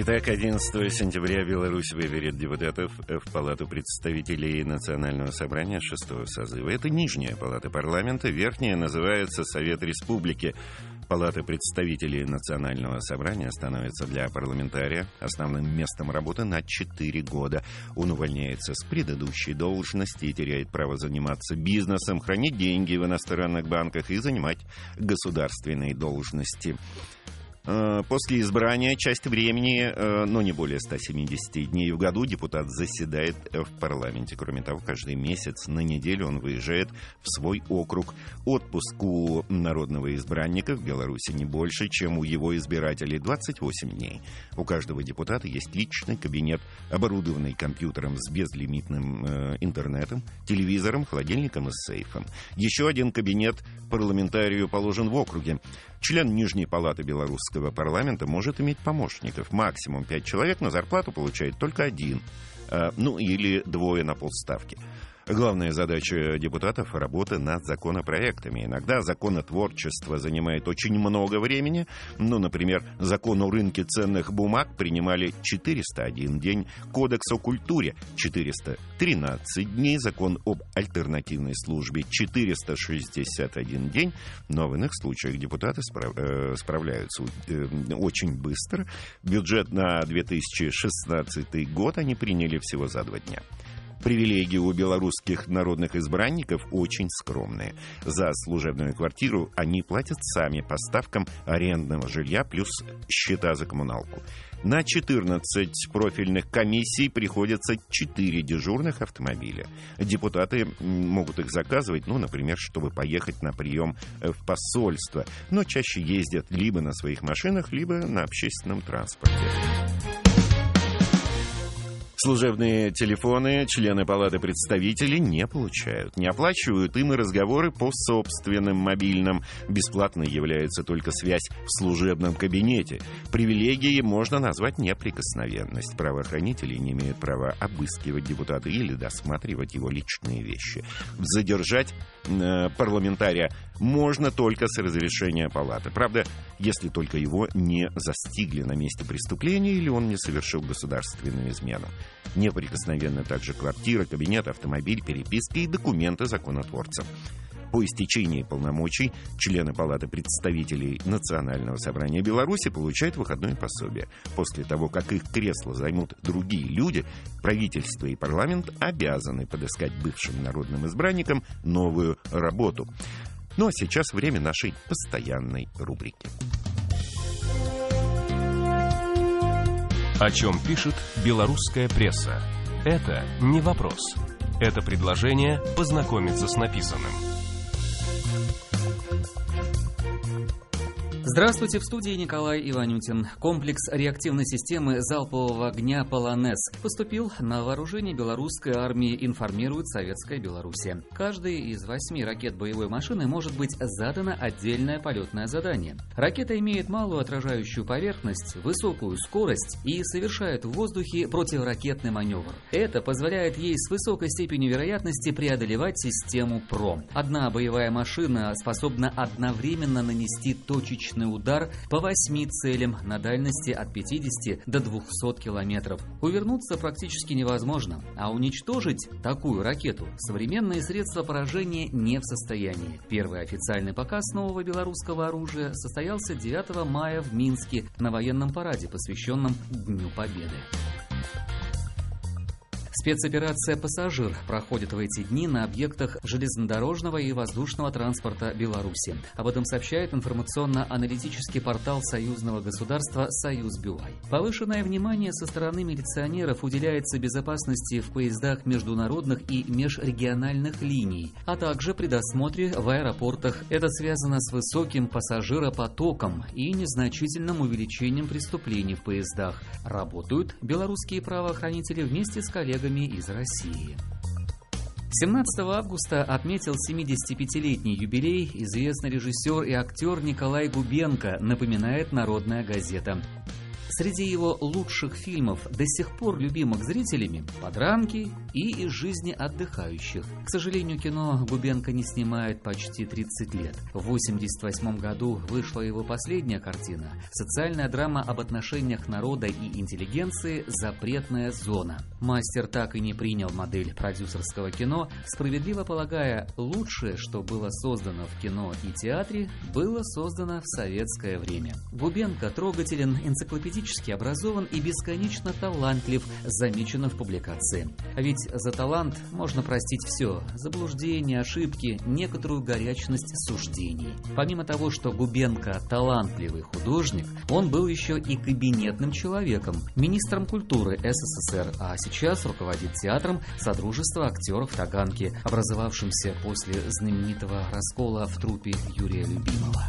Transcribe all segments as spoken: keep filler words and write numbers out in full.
Итак, одиннадцатого сентября Беларусь выберет депутатов в Палату представителей Национального собрания шестого созыва. Это нижняя палата парламента, верхняя называется Совет Республики. Палата представителей Национального собрания становится для парламентария основным местом работы на четыре года. Он увольняется с предыдущей должности и теряет право заниматься бизнесом, хранить деньги в иностранных банках и занимать государственные должности. После избрания часть времени, но не более ста семидесяти дней в году, депутат заседает в парламенте. Кроме того, каждый месяц на неделю он выезжает в свой округ. Отпуск у народного избранника в Беларуси не больше, чем у его избирателей — двадцать восемь дней. У каждого депутата есть личный кабинет, оборудованный компьютером с безлимитным э, интернетом, телевизором, холодильником и сейфом. Еще один кабинет парламентарию положен в округе. Член Нижней палаты белорусского парламента может иметь помощников. Максимум пять человек, но зарплату получает только один. Э, ну, или двое на полставки. Главная задача депутатов — работа над законопроектами. Иногда законотворчество занимает очень много времени. Ну, например, закон о рынке ценных бумаг принимали четыреста один день, кодекс о культуре — четыреста тринадцать дней, закон об альтернативной службе — четыреста шестьдесят один день. Но в иных случаях депутаты справ... э, справляются э, очень быстро. Бюджет на две тысячи шестнадцатый год они приняли всего за два дня. Привилегии у белорусских народных избранников очень скромные. За служебную квартиру они платят сами по ставкам арендного жилья плюс счета за коммуналку. На четырнадцать профильных комиссий приходится четыре дежурных автомобиля. Депутаты могут их заказывать, ну, например, чтобы поехать на прием в посольство, но чаще ездят либо на своих машинах, либо на общественном транспорте. Служебные телефоны члены Палаты представителей не получают. Не оплачивают им и разговоры по собственным мобильным. Бесплатной является только связь в служебном кабинете. Привилегией можно назвать неприкосновенность. Правоохранители не имеют права обыскивать депутата или досматривать его личные вещи. Задержать э, парламентария можно только с разрешения Палаты. Правда, если только его не застигли на месте преступления или он не совершил государственную измену. Неприкосновенны также квартира, кабинет, автомобиль, переписка и документы законотворца. По истечении полномочий члены Палаты представителей Национального собрания Беларуси получают выходное пособие. После того, как их кресла займут другие люди, правительство и парламент обязаны подыскать бывшим народным избранникам новую работу. Ну а сейчас время нашей постоянной рубрики. О чем пишет белорусская пресса? Это не вопрос. Это предложение познакомиться с написанным. Здравствуйте, в студии Николай Иванютин. Комплекс реактивной системы залпового огня «Полонез» поступил на вооружение белорусской армии, информирует Советская Белоруссия. Каждой из восьми ракет боевой машины может быть задано отдельное полетное задание. Ракета имеет малую отражающую поверхность, высокую скорость и совершает в воздухе противоракетный маневр. Это позволяет ей с высокой степенью вероятности преодолевать систему ПРО. Одна боевая машина способна одновременно нанести точечный удар по восьми целям на дальности от пятидесяти до двухсот километров. Увернуться практически невозможно, а уничтожить такую ракету современные средства поражения не в состоянии. Первый официальный показ нового белорусского оружия состоялся девятого мая в Минске на военном параде, посвященном Дню Победы. Спецоперация «Пассажир» проходит в эти дни на объектах железнодорожного и воздушного транспорта Беларуси. Об этом сообщает информационно-аналитический портал союзного государства «Союзбюлай». Повышенное внимание со стороны милиционеров уделяется безопасности в поездах международных и межрегиональных линий, а также при досмотре в аэропортах. Это связано с высоким пассажиропотоком и незначительным увеличением преступлений в поездах. Работают белорусские правоохранители вместе с коллегами из России. семнадцатого августа отметил семидесятипятилетний юбилей известный режиссер и актер Николай Губенко, напоминает «Народная газета». Среди его лучших фильмов, до сих пор любимых зрителями, «Подранки» и «Из жизни отдыхающих». К сожалению, кино Губенко не снимает почти тридцать лет. В восемьдесят восьмом году вышла его последняя картина – социальная драма об отношениях народа и интеллигенции «Запретная зона». Мастер так и не принял модель продюсерского кино, справедливо полагая, лучшее, что было создано в кино и театре, было создано в советское время. Губенко трогателен, энциклопедически образован и бесконечно талантлив, замечено в публикации. А ведь за талант можно простить все – заблуждения, ошибки, некоторую горячность суждений. Помимо того, что Губенко талантливый художник, он был еще и кабинетным человеком, министром культуры СССР, а сейчас руководит театром Содружества актеров Таганки, образовавшимся после знаменитого раскола в труппе Юрия Любимова.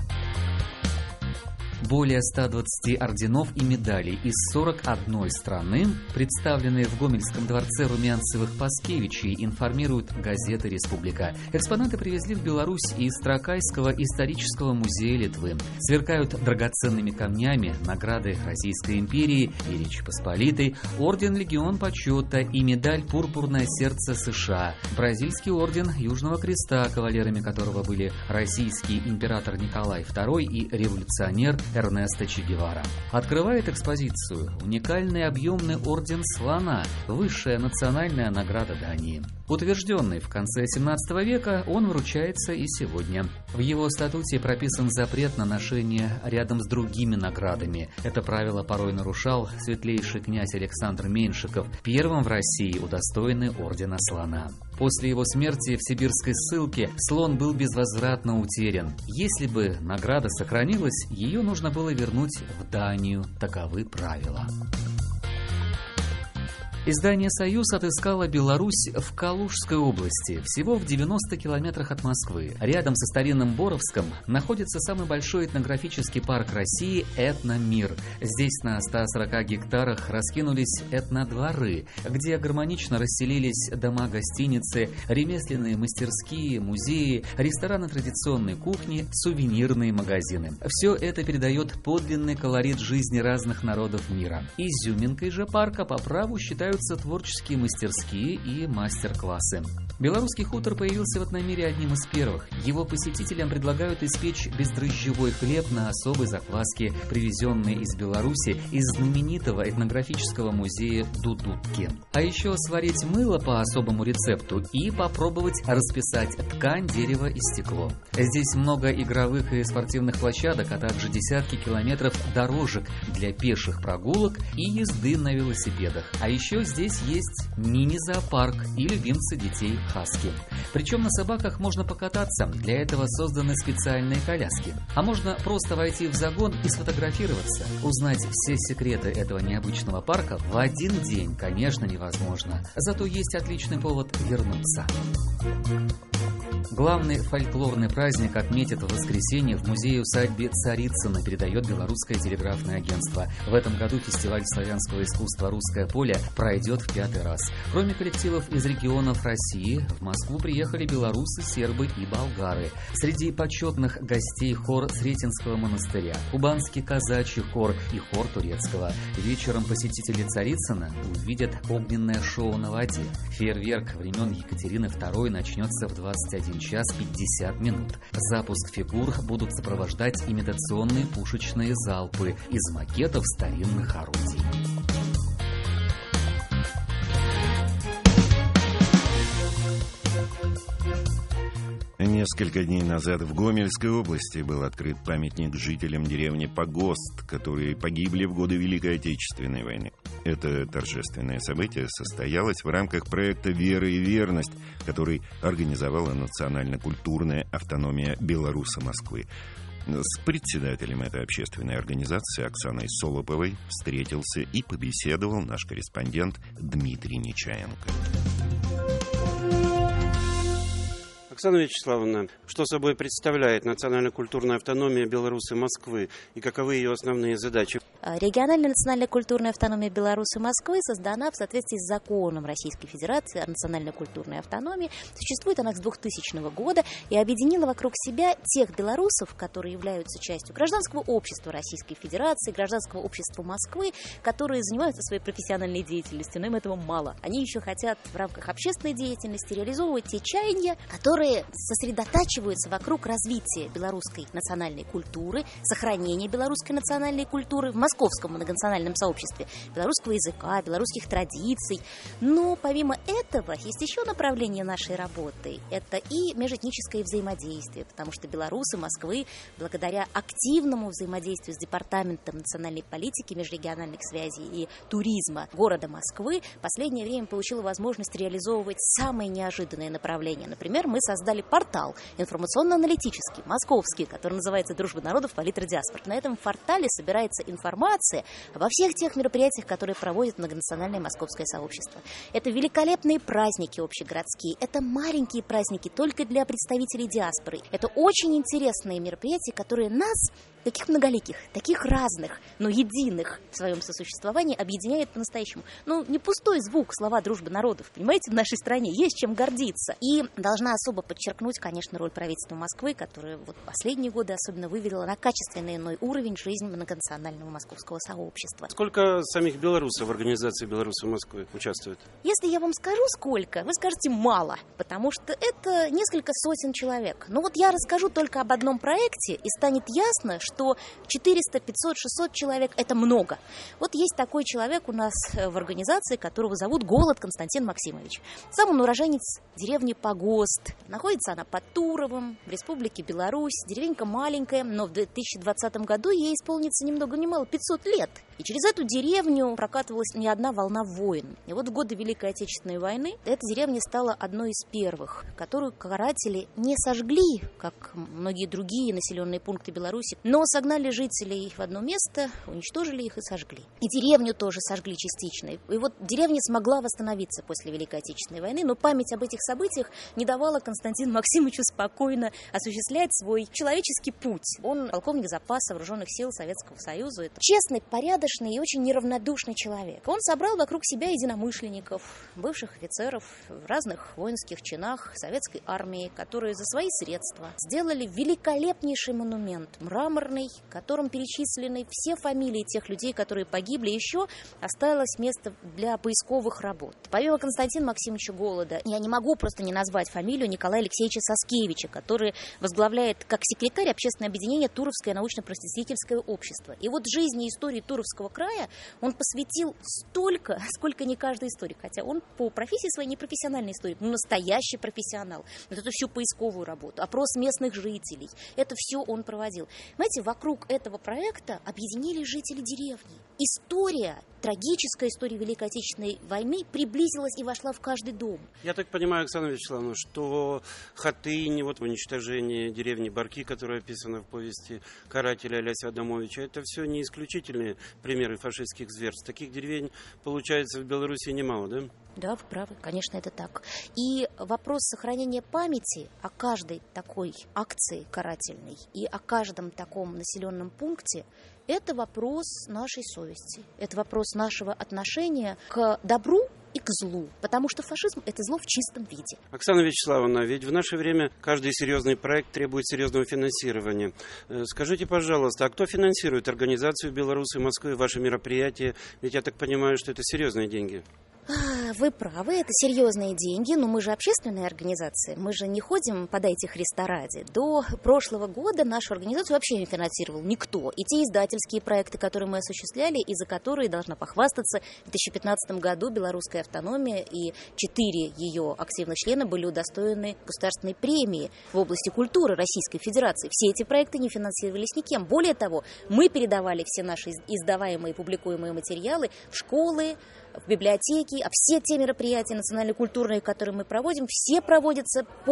Более ста двадцати орденов и медалей из сорок одной страны, представленные в Гомельском дворце Румянцевых-Паскевичей, информирует газета «Республика». Экспонаты привезли в Беларусь из Тракайского исторического музея Литвы. Сверкают драгоценными камнями награды Российской империи и Речи Посполитой, орден «Легион почета» и медаль «Пурпурное сердце США», бразильский орден Южного Креста, кавалерами которого были российский император Николай второй и революционер Эрнесто Че Гевара. Открывает экспозицию уникальный объемный орден Слона, высшая национальная награда Дании. Утвержденный в конце семнадцатого века, он вручается и сегодня. В его статуте прописан запрет на ношение рядом с другими наградами. Это правило порой нарушал светлейший князь Александр Меньшиков, первым в России удостоенный ордена Слона. После его смерти в сибирской ссылке слон был безвозвратно утерян. Если бы награда сохранилась, ее нужно было вернуть в Данию. Таковы правила. Издание «Союз» отыскало Беларусь в Калужской области, всего в девяноста километрах от Москвы. Рядом со старинным Боровском находится самый большой этнографический парк России «Этномир». Здесь на ста сорока гектарах раскинулись этнодворы, где гармонично расселились дома-гостиницы, ремесленные мастерские, музеи, рестораны традиционной кухни, сувенирные магазины. Все это передает подлинный колорит жизни разных народов мира. Изюминкой же парка по праву считают творческие мастерские и мастер-классы. Белорусский хутор появился в Этномире одним из первых. Его посетителям предлагают испечь бездрожжевой хлеб на особой закваске, привезенной из Беларуси из знаменитого этнографического музея Дудутки. А еще сварить мыло по особому рецепту и попробовать расписать ткань, дерево и стекло. Здесь много игровых и спортивных площадок, а также десятки километров дорожек для пеших прогулок и езды на велосипедах. А еще здесь есть мини-зоопарк и любимцы детей хаски. Причем на собаках можно покататься, для этого созданы специальные коляски. А можно просто войти в загон и сфотографироваться. Узнать все секреты этого необычного парка в один день, конечно, невозможно. Зато есть отличный повод вернуться. Главный фольклорный праздник отметят в воскресенье в музее-усадьбе Царицыно, передает Белорусское телеграфное агентство. В этом году фестиваль славянского искусства «Русское поле» пройдет в пятый раз. Кроме коллективов из регионов России, в Москву приехали белорусы, сербы и болгары. Среди почетных гостей хор Сретенского монастыря, кубанский казачий хор и хор турецкого. Вечером посетители Царицына увидят огненное шоу на воде. Фейерверк времен Екатерины второй начнется в двадцать один час пятьдесят минут. Запуск фигур будут сопровождать имитационные пушечные залпы из макетов старинных орудий. Несколько дней назад в Гомельской области был открыт памятник жителям деревни Погост, которые погибли в годы Великой Отечественной войны. Это торжественное событие состоялось в рамках проекта «Вера и верность», который организовала национально-культурная автономия Беларуси Москвы. С председателем этой общественной организации Оксаной Солоповой встретился и побеседовал наш корреспондент Дмитрий Нечаенко. Оксана Вячеславовна, что собой представляет национально-культурная автономия Беларуси Москвы и каковы ее основные задачи? Региональная национальная культурная автономия Беларуси Москвы создана в соответствии с законом Российской Федерации о национальной культурной автономии. Существует она с двухтысячного года и объединила вокруг себя тех белорусов, которые являются частью гражданского общества Российской Федерации, гражданского общества Москвы, которые занимаются своей профессиональной деятельностью, но им этого мало. Они еще хотят в рамках общественной деятельности реализовывать те чаяния, которые сосредотачиваются вокруг развития белорусской национальной культуры, сохранения белорусской национальной культуры в московском многонациональном сообществе, белорусского языка, белорусских традиций. Но помимо этого есть еще направление нашей работы. Это и межэтническое взаимодействие, потому что белорусы Москвы, благодаря активному взаимодействию с Департаментом национальной политики, межрегиональных связей и туризма города Москвы, в последнее время получила возможность реализовывать самые неожиданные направления. Например, мы создали портал информационно-аналитический, московский, который называется «Дружба народов. Палитра диаспор». На этом портале собирается информация обо всех тех мероприятиях, которые проводит многонациональное московское сообщество. Это великолепные праздники общегородские, это маленькие праздники только для представителей диаспоры. Это очень интересные мероприятия, которые нас, таких многоликих, таких разных, но единых в своем сосуществовании, объединяет по-настоящему. Ну, не пустой звук слова «дружба народов», понимаете, в нашей стране есть чем гордиться. И должна особо подчеркнуть, конечно, роль правительства Москвы, которое вот последние годы особенно вывело на качественно иной уровень жизнь многонационального московского сообщества. Сколько самих белорусов в организации «Беларуси Москвы» участвует? Если я вам скажу сколько, вы скажете мало, потому что это несколько сотен человек. Но вот я расскажу только об одном проекте, и станет ясно, что что четыреста, пятьсот, шестьсот человек – это много. Вот есть такой человек у нас в организации, которого зовут Голод Константин Максимович. Сам он уроженец деревни Погост. Находится она под Туровым, в Республике Беларусь. Деревенька маленькая, но в две тысячи двадцатом году ей исполнится ни много ни мало пятьсот лет. И через эту деревню прокатывалась не одна волна войн. И вот в годы Великой Отечественной войны эта деревня стала одной из первых, которую каратели не сожгли, как многие другие населенные пункты Беларуси, но согнали жителей в одно место, уничтожили их и сожгли. И деревню тоже сожгли частично. И вот деревня смогла восстановиться после Великой Отечественной войны, но память об этих событиях не давала Константину Максимовичу спокойно осуществлять свой человеческий путь. Он полковник запаса вооруженных сил Советского Союза. Это честный, порядочный и очень неравнодушный человек. Он собрал вокруг себя единомышленников, бывших офицеров в разных воинских чинах советской армии, которые за свои средства сделали великолепнейший монумент, мраморный, в котором перечислены все фамилии тех людей, которые погибли. Еще осталось место для поисковых работ. Помимо Константина Максимовича Голода, я не могу просто не назвать фамилию Николая Алексеевича Соскевича, который возглавляет как секретарь общественное объединение Туровское научно-просветительское общество. И вот жизни и истории Туровского края он посвятил столько, сколько не каждый историк. Хотя он по профессии своей не профессиональный историк, но настоящий профессионал. Вот эту всю поисковую работу, опрос местных жителей, это все он проводил. Знаете, вокруг этого проекта объединили жители деревни. История, трагическая история Великой Отечественной войны приблизилась и вошла в каждый дом. Я так понимаю, Оксана Вячеславовна, что Хатынь, вот уничтожение деревни Барки, которая описана в повести карателя Ляся Адамовича, это все не исключительные примеры фашистских зверств. Таких деревень, получается, в Беларуси немало, да? Да, вы правы, конечно, это так. И вопрос сохранения памяти о каждой такой акции карательной и о каждом таком населенном пункте – это вопрос нашей совести, это вопрос нашего отношения к добру и к злу, потому что фашизм – это зло в чистом виде. Оксана Вячеславовна, ведь в наше время каждый серьезный проект требует серьезного финансирования. Скажите, пожалуйста, а кто финансирует организацию «Беларуси Москвы», ваши мероприятия? Ведь я так понимаю, что это серьезные деньги. Вы правы, это серьезные деньги, но мы же общественная организация, мы же не ходим «подайте Христа ради». До прошлого года нашу организацию вообще не финансировал никто. И те издательские проекты, которые мы осуществляли, и за которые, должна похвастаться, в две тысячи пятнадцатом году белорусская автономия и четыре ее активных члена были удостоены государственной премии в области культуры Российской Федерации. Все эти проекты не финансировались никем. Более того, мы передавали все наши издаваемые и публикуемые материалы в школы, в библиотеки, а все те мероприятия национально-культурные, которые мы проводим, все проводятся по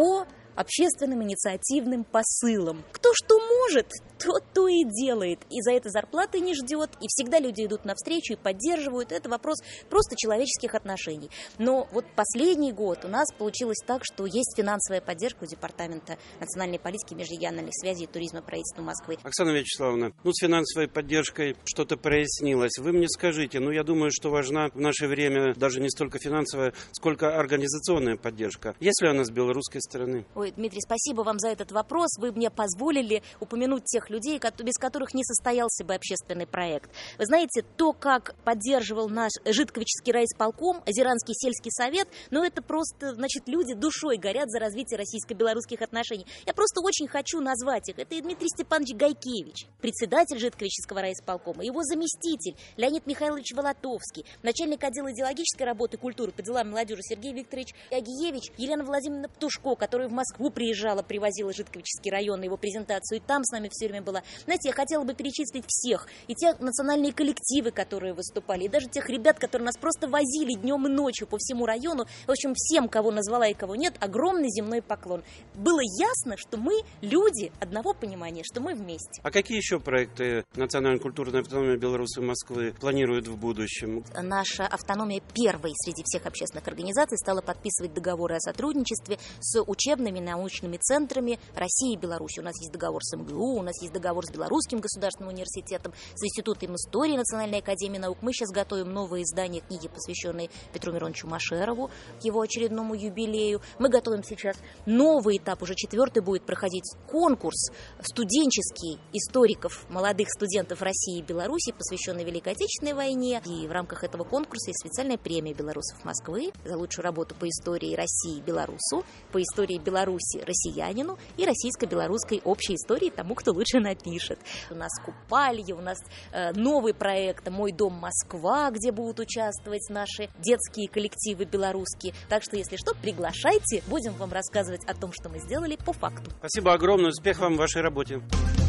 общественным инициативным посылом. Кто что может, тот то и делает. И за это зарплаты не ждет, и всегда люди идут навстречу и поддерживают. Это вопрос просто человеческих отношений. Но вот последний год у нас получилось так, что есть финансовая поддержка у Департамента национальной политики, межрегиональных связей и туризма правительства Москвы. Оксана Вячеславовна, ну с финансовой поддержкой что-то прояснилось. Вы мне скажите, ну я думаю, что важна в наше время даже не столько финансовая, сколько организационная поддержка. Есть ли она с белорусской стороны? Ой, Дмитрий, спасибо вам за этот вопрос. Вы мне позволили упомянуть тех людей, без которых не состоялся бы общественный проект. Вы знаете, то, как поддерживал наш Житковичский райисполком, Озеранский сельский совет, ну это просто, значит, люди душой горят за развитие российско-белорусских отношений. Я просто очень хочу назвать их. Это и Дмитрий Степанович Гайкевич, председатель Житковичского райисполкома, его заместитель Леонид Михайлович Волотовский, начальник отдела идеологической работы и культуры по делам молодежи Сергей Викторович Агиевич, Елена Владимировна Птушко, которая в Москву приезжала, привозила Житковичский район на его презентацию, и там с нами все время была. Знаете, я хотела бы перечислить всех, и те национальные коллективы, которые выступали, и даже тех ребят, которые нас просто возили днем и ночью по всему району. В общем, всем, кого назвала и кого нет, огромный земной поклон. Было ясно, что мы люди одного понимания, что мы вместе. А какие еще проекты национальной культурной автономии Беларуси и Москвы планируют в будущем? Наша автономия первой среди всех общественных организаций стала подписывать договоры о сотрудничестве с учебными научными центрами России и Беларуси. У нас есть договор с эм гэ у, у нас есть договор с Белорусским государственным университетом, с Институтом истории Национальной академии наук. Мы сейчас готовим новое издание книги, посвященной Петру Мироновичу Машерову, к его очередному юбилею. Мы готовим сейчас новый этап, уже четвертый будет проходить конкурс студенческий историков, молодых студентов России и Беларуси, посвященный Великой Отечественной войне. И в рамках этого конкурса есть специальная премия белорусов Москвы за лучшую работу по истории России белорусу, по истории Беларуси россиянину и российско-белорусской общей истории тому, кто лучше напишет. У нас Купалье, у нас э, новый проект «Мой дом Москва», где будут участвовать наши детские коллективы белорусские. Так что, если что, приглашайте, будем вам рассказывать о том, что мы сделали по факту. Спасибо огромное, успех вам в вашей работе.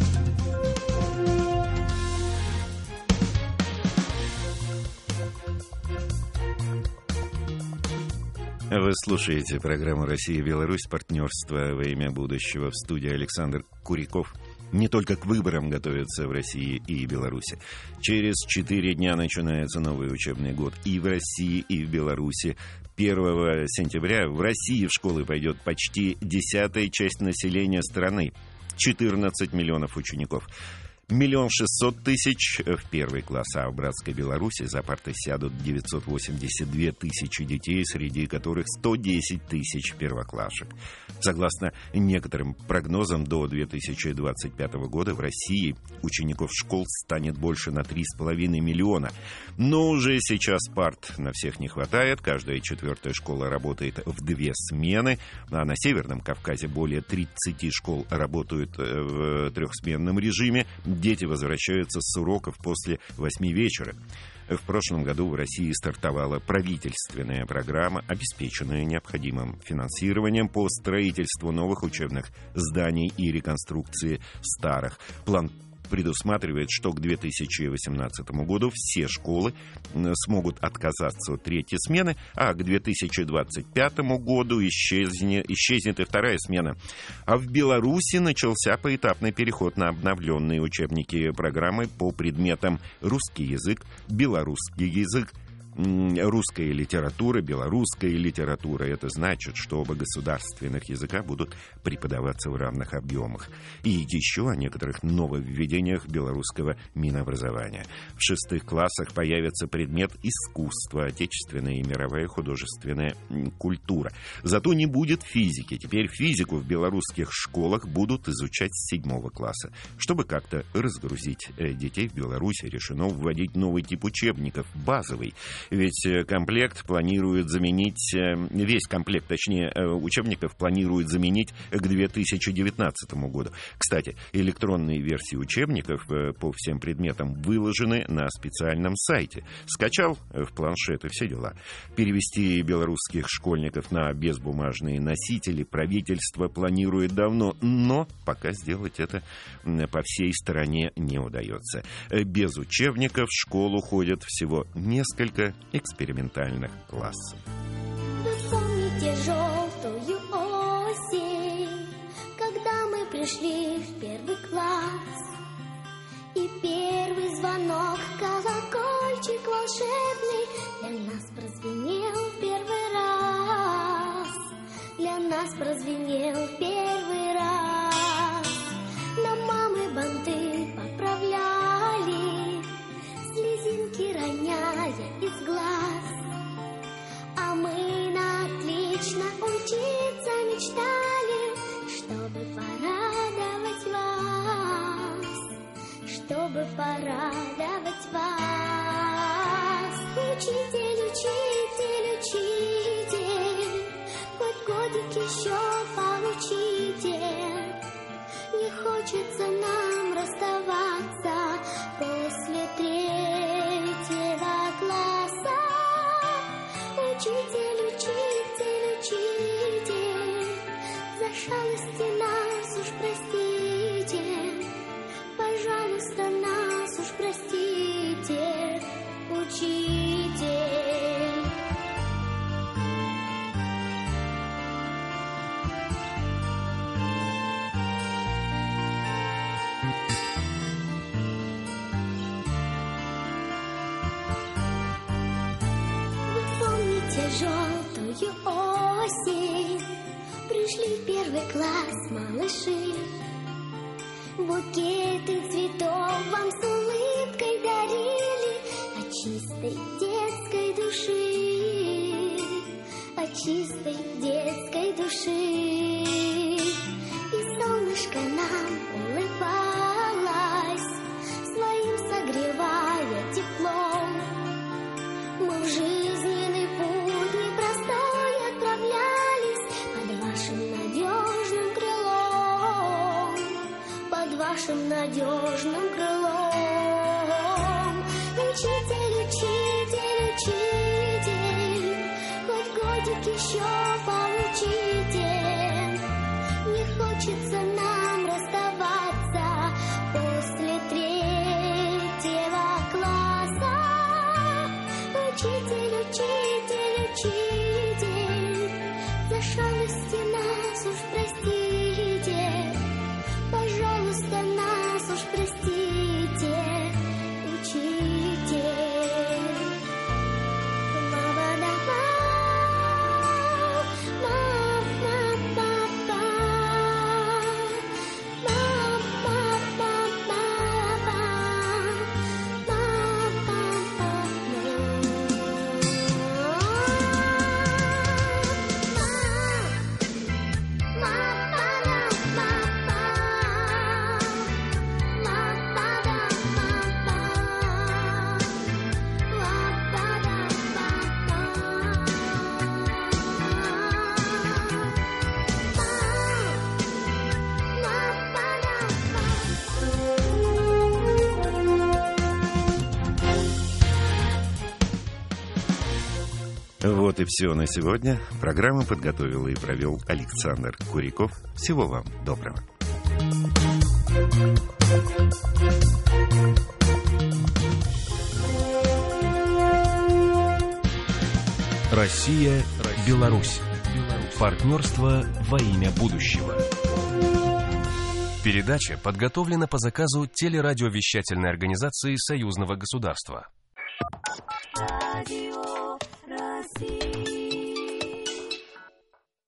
Вы слушаете программу «Россия и Беларусь. Партнерство во имя будущего». В студии Александр Куряков. Не только к выборам готовятся в России и Беларуси. Через четыре дня начинается новый учебный год и в России, и в Беларуси. первого сентября в России в школы пойдет почти десятая часть населения страны. четырнадцать миллионов учеников. Миллион шестьсот тысяч в первый класс, а в братской Беларуси за парты сядут девятьсот восемьдесят две тысячи детей, среди которых сто десять тысяч первоклашек. Согласно некоторым прогнозам, до две тысячи двадцать пятого года в России учеников школ станет больше на три с половиной миллиона. Но уже сейчас парт на всех не хватает. Каждая четвертая школа работает в две смены, а на Северном Кавказе более тридцати школ работают в трехсменном режиме. Дети возвращаются с уроков после восьми вечера. В прошлом году в России стартовала правительственная программа, обеспеченная необходимым финансированием по строительству новых учебных зданий и реконструкции старых. План предусматривает, что к две тысячи восемнадцатому году все школы смогут отказаться от третьей смены, а к две тысячи двадцать пятому году исчезнет, исчезнет и вторая смена. А в Беларуси начался поэтапный переход на обновленные учебники программы по предметам русский язык, белорусский язык, русская литература, белорусская литература. Это значит, что оба государственных языка будут преподаваться в равных объемах. И еще о некоторых нововведениях белорусского Минобразования. В шестых классах появится предмет искусства, отечественная и мировая художественная культура. Зато не будет физики. Теперь физику в белорусских школах будут изучать с седьмого класса. Чтобы как-то разгрузить детей в Беларуси, решено вводить новый тип учебников, базовый. Ведь комплект планирует заменить, весь комплект, точнее, учебников планирует заменить к две тысячи девятнадцатому году. Кстати, электронные версии учебников по всем предметам выложены на специальном сайте. Скачал в планшет и все дела. Перевести белорусских школьников на безбумажные носители правительство планирует давно, но пока сделать это по всей стране не удается. Без учебников в школу ходят всего несколько экспериментальных классов. Вы помните желтую осень, пришли в первый класс, и первый звонок, колокольчик волшебный для нас прозвенел в первый раз, для нас прозвенел в первый раз. Нам мамы банты поправляли, слезинки роняя из глаз, а мы на отлично учиться мечтали, чтобы порадовать вас, чтобы порадовать вас. Учитель, учитель, учитель, хоть годик еще получите. Не хочется нам расставаться после третьего класса. Учитель, учитель, учитель, за шалости нас уж простите. Пожалуйста, нас уж простите, учитель. Вы помните желтую осень? Пришли в первый класс малыши. Букеты цветов вам с улыбкой дарили от чистой детской души, от чистой детской души. И солнышко нам улыбалось, своим согревая теплом. Мы в жизненный путь непростой отправлялись под вашим надежным крылом, под вашим надежным крылом. Учитель, учитель, учитель, хоть годик еще получите. Не хочется нам расставаться после третьего класса. Учитель, учитель, учитель, за шалости нас уж простите. Пожалуйста, нас уж простите, учитель. Ма-ба-да-ба, ма-ба-ба-ба, ма-ба-ба-ба-ба, Вот и все на сегодня. Программу подготовил и провел Александр Куриков. Всего вам доброго. Россия, Беларусь. Партнерство во имя будущего. Передача подготовлена по заказу телерадиовещательной организации Союзного государства. радио.